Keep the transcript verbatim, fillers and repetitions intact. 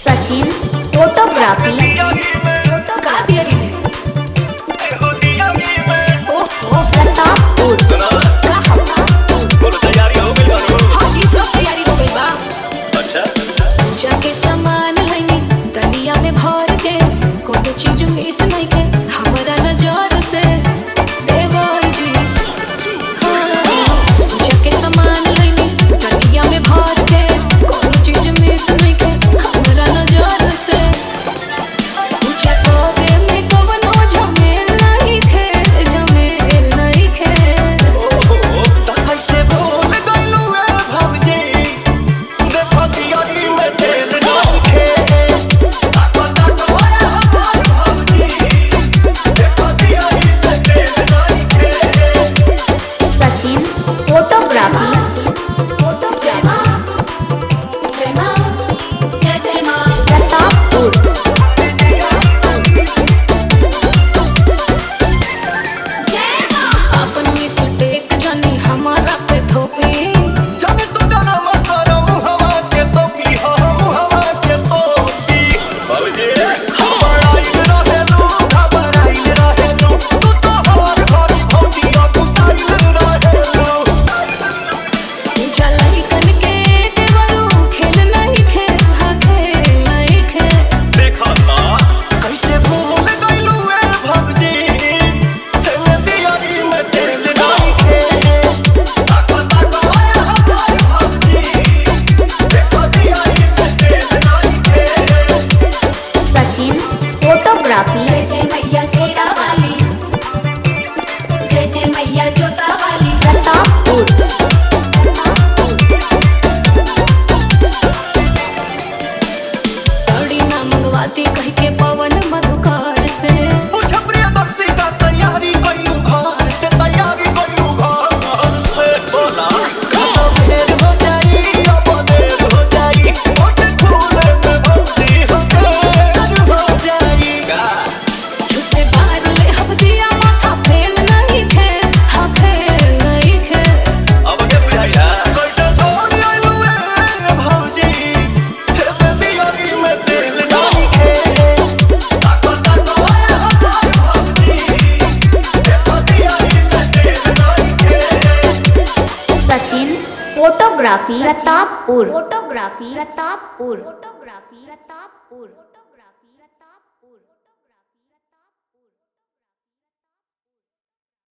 Sachin photography सामान लइनी डलिया में भर के कोनो चीज मिस नहीं के हमरा नजर से देवर जी। पूजा के सामान लइनी डलिया में भर के कोनो चीज मिस नहीं के हमरा नजर से। पूजा करे में कोनो झमेल नहीं थे झमेल नहीं थे। त कैसे भूल गइलू ए भौजी देखो दियारी में तेल नहीं खे। ताको ताको ओए हमार भौजी देखो दियारी में तेल नहीं खे। सचिन फोटोग्राफी अपन में सुटेक जानी हमारा पे थोपी। जाने तू डरा मत करो मुहवा के तो की हो मुहवा के तो की भौजी घबराइल रहेलू घबराइल रहेलू तू तो हमार घरी भौजी अकुताइल रहेलू। जलाई कन के देवरू खेल नहीं खे हाँ खेल नहीं खे। देखा ना कैसे भूल गइलू ए भौजी तेल दियारी में तेल नहीं खे। ताको ताको ओए हमार भौजी देखो दियारी में तेल नहीं खे। सचिन फोटोग्राफी जय जय मैया शेरा वाली जय जय मैया जोता वाली। साड़ी ना मंगवाती कह के पवन मधुकर से। पूछ प्रियदर्शी का तैयारी कइलू घर से तैयारी कइलू घर से। बोला कब देर हो जाई अब देर हो जाई ओट फूले में भौजी हो देर हो जाई। उसे बाहर ले हब दिया माथा फेल नहीं थे हाँ फेल नहीं थे। अब के बुझाइला कैसे छोड़ आइलू ए भौजी हे दियारी में तेल नहीं खे। ताको ताको ओए हमार भौजी देखो दियारी में तेल नहीं खे। Sachin photography Pratappur photography Pratappur photography Pratappur.